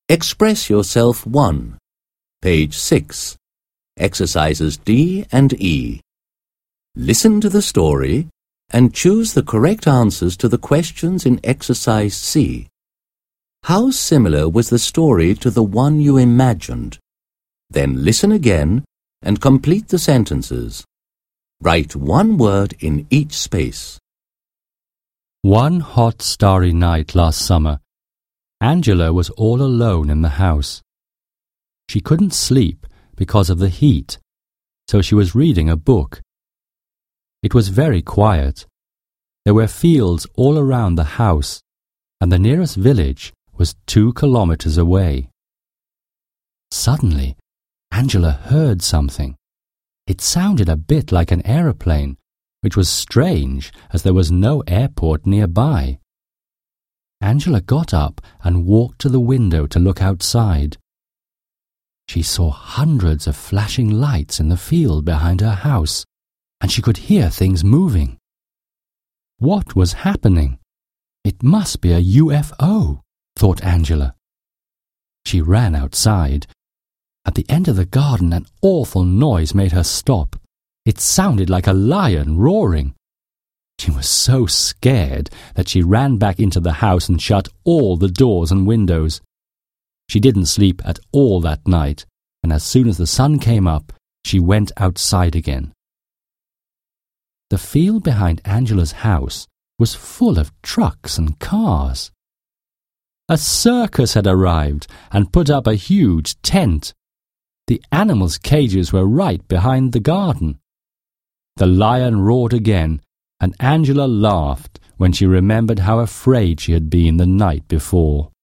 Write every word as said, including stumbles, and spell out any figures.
Express Yourself one, page six, exercises D and E. Listen to the story and choose the correct answers to the questions in exercise C. How similar was the story to the one you imagined? Then listen again and complete the sentences. Write one word in each space. One hot starry night last summer, Angela was all alone in the house. She couldn't sleep because of the heat, so she was reading a book. It was very quiet. There were fields all around the house, and the nearest village was two kilometers away. Suddenly, Angela heard something. It sounded a bit like an aeroplane, which was strange as there was no airport nearby. Angela got up and walked to the window to look outside. She saw hundreds of flashing lights in the field behind her house, and she could hear things moving. What was happening? It must be a U F O, thought Angela. She ran outside. At the end of the garden, an awful noise made her stop. It sounded like a lion roaring. She was so scared that she ran back into the house and shut all the doors and windows. She didn't sleep at all that night, and as soon as the sun came up, she went outside again. The field behind Angela's house was full of trucks and cars. A circus had arrived and put up a huge tent. The animals' cages were right behind the garden. The lion roared again, and Angela laughed when she remembered how afraid she had been the night before.